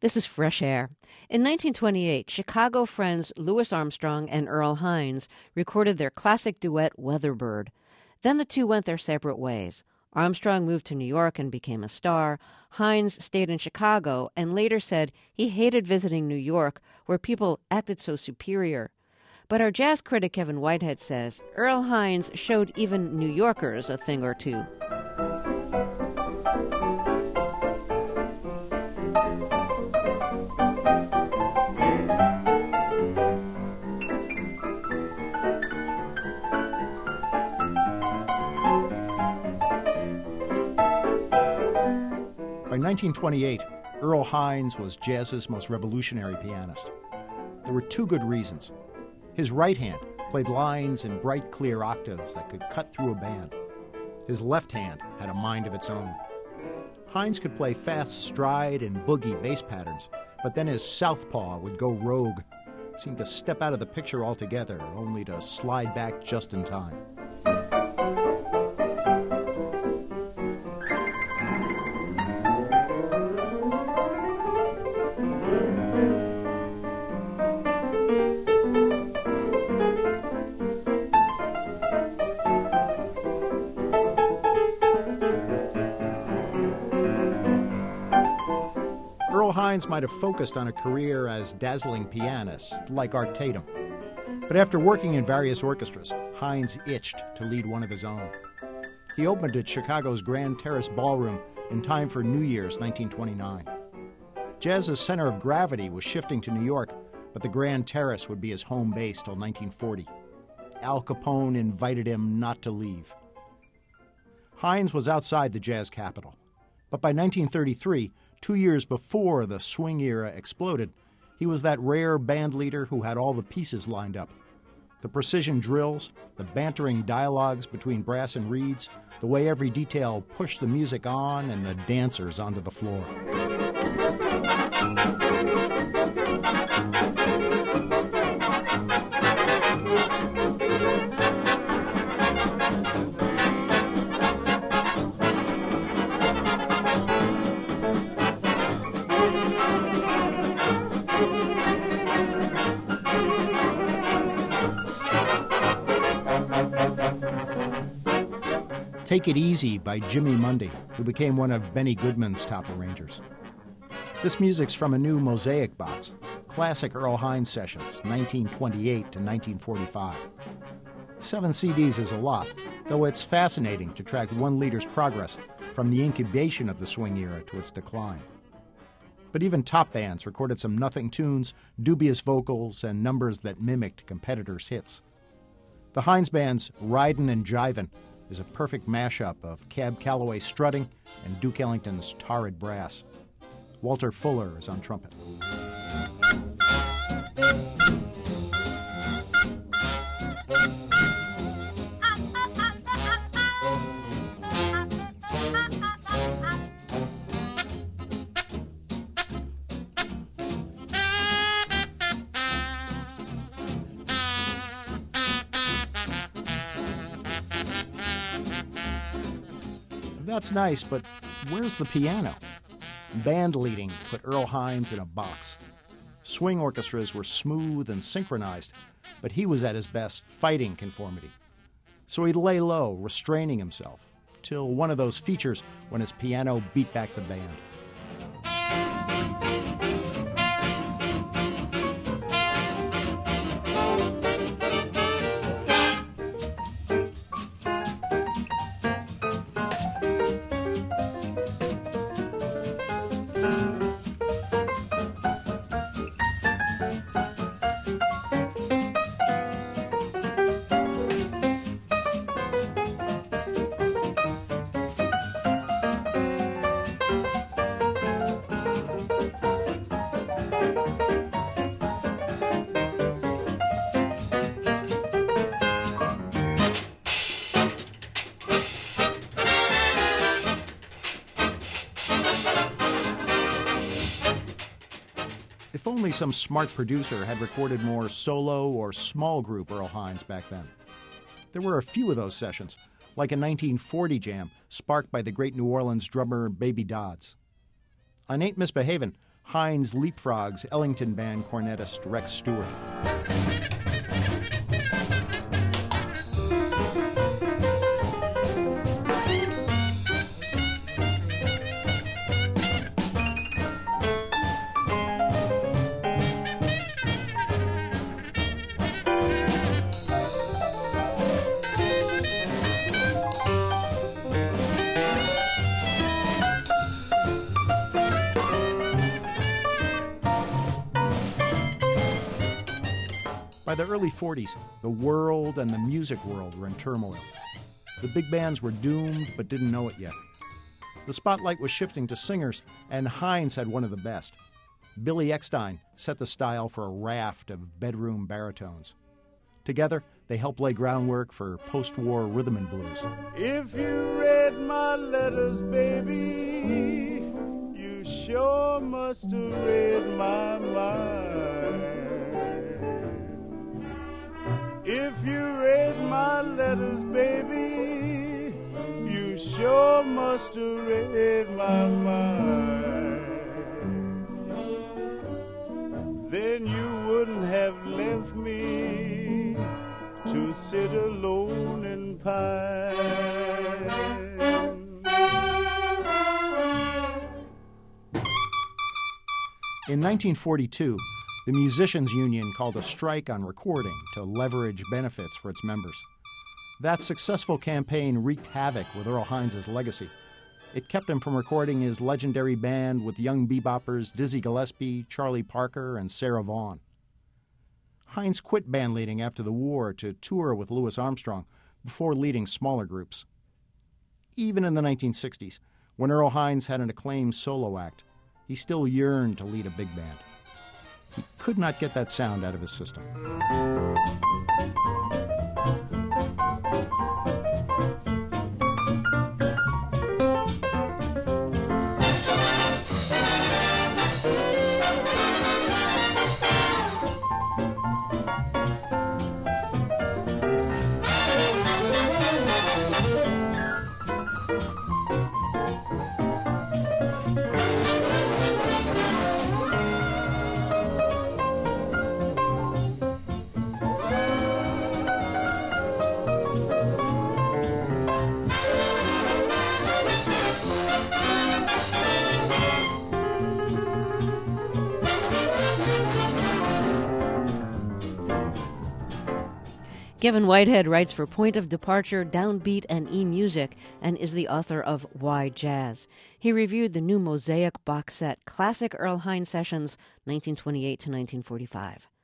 This is Fresh Air. In 1928, Chicago friends Louis Armstrong and Earl Hines recorded their classic duet, Weatherbird. Then the two went their separate ways. Armstrong moved to New York and became a star. Hines stayed in Chicago and later said he hated visiting New York, where people acted so superior. But our jazz critic Kevin Whitehead says Earl Hines showed even New Yorkers a thing or two. By 1928, Earl Hines was jazz's most revolutionary pianist. There were two good reasons. His right hand played lines in bright, clear octaves that could cut through a band. His left hand had a mind of its own. Hines could play fast stride and boogie bass patterns, but then his southpaw would go rogue, seemed to step out of the picture altogether, only to slide back just in time. Earl Hines might have focused on a career as dazzling pianist, like Art Tatum. But after working in various orchestras, Hines itched to lead one of his own. He opened at Chicago's Grand Terrace Ballroom in time for New Year's 1929. Jazz's center of gravity was shifting to New York, but the Grand Terrace would be his home base till 1940. Al Capone invited him not to leave. Hines was outside the jazz capital. But by 1933, 2 years before the swing era exploded, he was that rare band leader who had all the pieces lined up. The precision drills, the bantering dialogues between brass and reeds, the way every detail pushed the music on and the dancers onto the floor. Take It Easy by Jimmy Mundy, who became one of Benny Goodman's top arrangers. This music's from a new Mosaic box, Classic Earl Hines Sessions, 1928 to 1945. 7 CDs is a lot, though it's fascinating to track one leader's progress from the incubation of the swing era to its decline. But even top bands recorded some nothing tunes, dubious vocals, and numbers that mimicked competitors' hits. The Hines Band's Ridin' and Jivin' is a perfect mashup of Cab Calloway strutting and Duke Ellington's torrid brass. Walter Fuller is on trumpet. That's nice, but where's the piano? Band leading put Earl Hines in a box. Swing orchestras were smooth and synchronized, but he was at his best fighting conformity. So he'd lay low, restraining himself, till one of those features when his piano beat back the band. If only some smart producer had recorded more solo or small group Earl Hines back then. There were a few of those sessions, like a 1940 jam sparked by the great New Orleans drummer Baby Dodds. On Ain't Misbehavin', Hines leapfrogs Ellington Band cornetist Rex Stewart. By the early 40s, the world and the music world were in turmoil. The big bands were doomed but didn't know it yet. The spotlight was shifting to singers, and Hines had one of the best. Billy Eckstine set the style for a raft of bedroom baritones. Together, they helped lay groundwork for post-war rhythm and blues. If you read my letters, baby, you sure must have read my mind. If you read my letters, baby, you sure must have read my mind. Then you wouldn't have left me to sit alone and pine. In 1942, the Musicians Union called a strike on recording to leverage benefits for its members. That successful campaign wreaked havoc with Earl Hines' legacy. It kept him from recording his legendary band with young beboppers Dizzy Gillespie, Charlie Parker, and Sarah Vaughan. Hines quit band leading after the war to tour with Louis Armstrong before leading smaller groups. Even in the 1960s, when Earl Hines had an acclaimed solo act, he still yearned to lead a big band. He could not get that sound out of his system. Kevin Whitehead writes for Point of Departure, Downbeat, and eMusic, and is the author of Why Jazz. He reviewed the new Mosaic box set, Classic Earl Hines Sessions, 1928 to 1945.